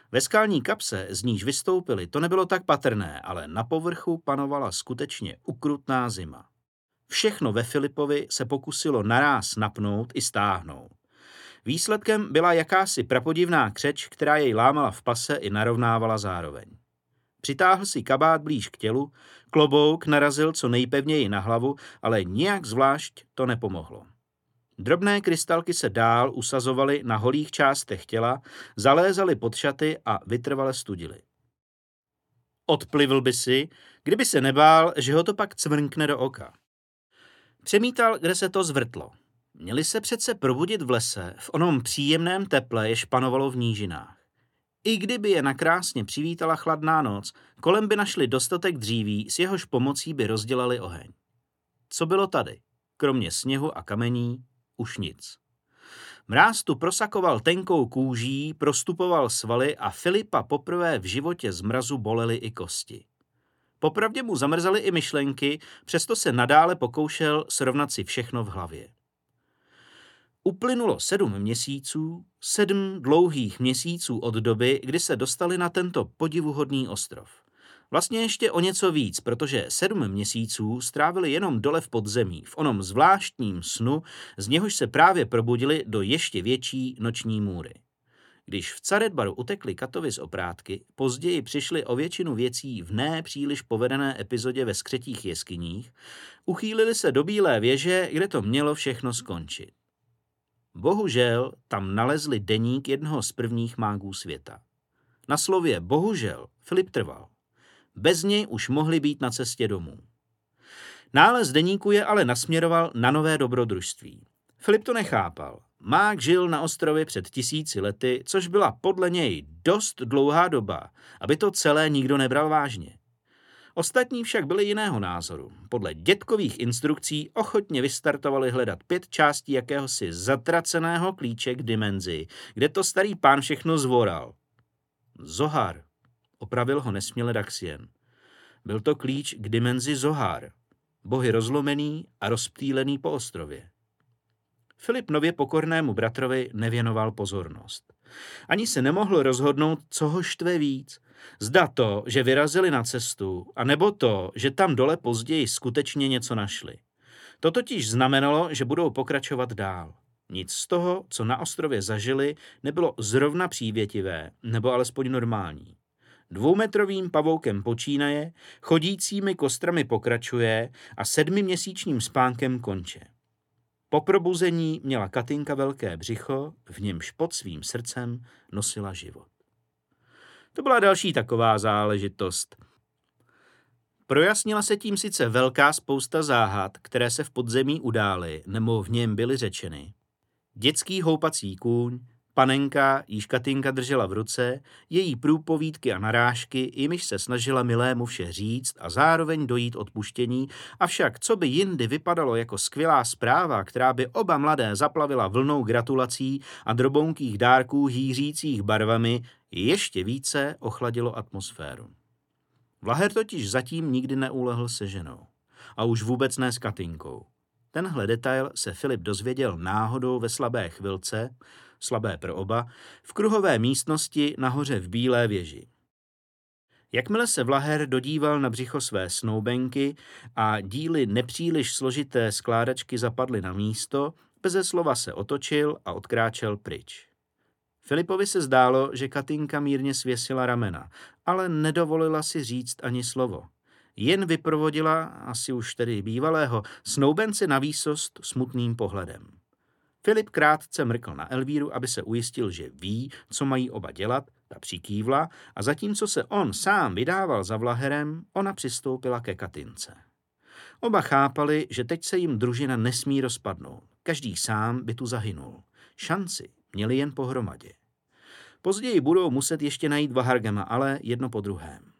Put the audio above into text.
Ve skalní kapse, z níž vystoupili, to nebylo tak patrné, ale na povrchu panovala skutečně ukrutná zima. Všechno ve Filipovi se pokusilo naráz napnout i stáhnout. Výsledkem byla jakási prapodivná křeč, která jej lámala v pase i narovnávala zároveň. Přitáhl si kabát blíž k tělu, klobouk narazil co nejpevněji na hlavu, ale nijak zvlášť to nepomohlo. Drobné krystalky se dál usazovaly na holých částech těla, zalézaly pod šaty a vytrvale studily. Odplivl by si, kdyby se nebál, že ho to pak cvrnkne do oka. Přemítal, kde se to zvrtlo. Měli se přece probudit v lese, v onom příjemném teple, jež panovalo v nížinách. I kdyby je nakrásně přivítala chladná noc, kolem by našli dostatek dříví, s jehož pomocí by rozdělali oheň. Co bylo tady? Kromě sněhu a kamení už nic. Mráz tu prosakoval tenkou kůží, prostupoval svaly a Filipa poprvé v životě z mrazu bolely i kosti. Popravdě mu zamrzaly i myšlenky, přesto se nadále pokoušel srovnat si všechno v hlavě. Uplynulo 7 měsíců, 7 dlouhých měsíců od doby, kdy se dostali na tento podivuhodný ostrov. Vlastně ještě o něco víc, protože 7 měsíců strávili jenom dole v podzemí, v onom zvláštním snu, z něhož se právě probudili do ještě větší noční můry. Když v Caretbaru utekli Katovi z oprátky, později přišli o většinu věcí v ne příliš povedené epizodě ve skřetích jeskyních, uchýlili se do Bílé věže, kde to mělo všechno skončit. Bohužel tam nalezli deník jednoho z prvních mágů světa. Na slově bohužel Filip trval. Bez něj už mohli být na cestě domů. Nález deníku je ale nasměroval na nové dobrodružství. Filip to nechápal. Mák žil na ostrově před 1000 lety, což byla podle něj dost dlouhá doba, aby to celé nikdo nebral vážně. Ostatní však byli jiného názoru. Podle dětkových instrukcí ochotně vystartovali hledat 5 částí jakéhosi zatraceného klíče k dimenzi, kde to starý pán všechno zvoral. Zohar, opravil ho nesměle Daxien. Byl to klíč k dimenzi Zohar, bohy rozlomený a rozptýlený po ostrově. Filip nově pokornému bratrovi nevěnoval pozornost. Ani se nemohl rozhodnout, co ho štve víc. Zda to, že vyrazili na cestu, anebo to, že tam dole později skutečně něco našli. To totiž znamenalo, že budou pokračovat dál. Nic z toho, co na ostrově zažili, nebylo zrovna přívětivé, nebo alespoň normální. 2metrovým pavoukem počínaje, chodícími kostrami pokračuje a 7měsíčním spánkem konče. Po probuzení měla Katinka velké břicho, v němž pod svým srdcem nosila život. To byla další taková záležitost. Projasnila se tím sice velká spousta záhad, které se v podzemí udály, nebo v něm byly řečeny. Dětský houpací kůň, panenka, jíž Katinka držela v ruce, její průpovídky a narážky, jimiž se snažila milému vše říct a zároveň dojít odpuštění, avšak co by jindy vypadalo jako skvělá zpráva, která by oba mladé zaplavila vlnou gratulací a drobounkých dárků hýřících barvami, ještě více ochladilo atmosféru. Vlaher totiž zatím nikdy neulehl se ženou. A už vůbec ne s Katinkou. Tenhle detail se Filip dozvěděl náhodou ve slabé chvilce, slabé pro oba, v kruhové místnosti nahoře v Bílé věži. Jakmile se Vlaher dodíval na břicho své snoubenky a díly nepříliš složité skládačky zapadly na místo, beze slova se otočil a odkráčel pryč. Filipovi se zdálo, že Katinka mírně svěsila ramena, ale nedovolila si říct ani slovo. Jen vyprovodila, asi už tedy bývalého, snoubence na výsost smutným pohledem. Filip krátce mrkl na Elvíru, aby se ujistil, že ví, co mají oba dělat, ta přikývla a zatímco se on sám vydával za Vlaherem, ona přistoupila ke Katince. Oba chápali, že teď se jim družina nesmí rozpadnout. Každý sám by tu zahynul. Šanci měli jen pohromadě. Později budou muset ještě najít Vahargema, ale jedno po druhém.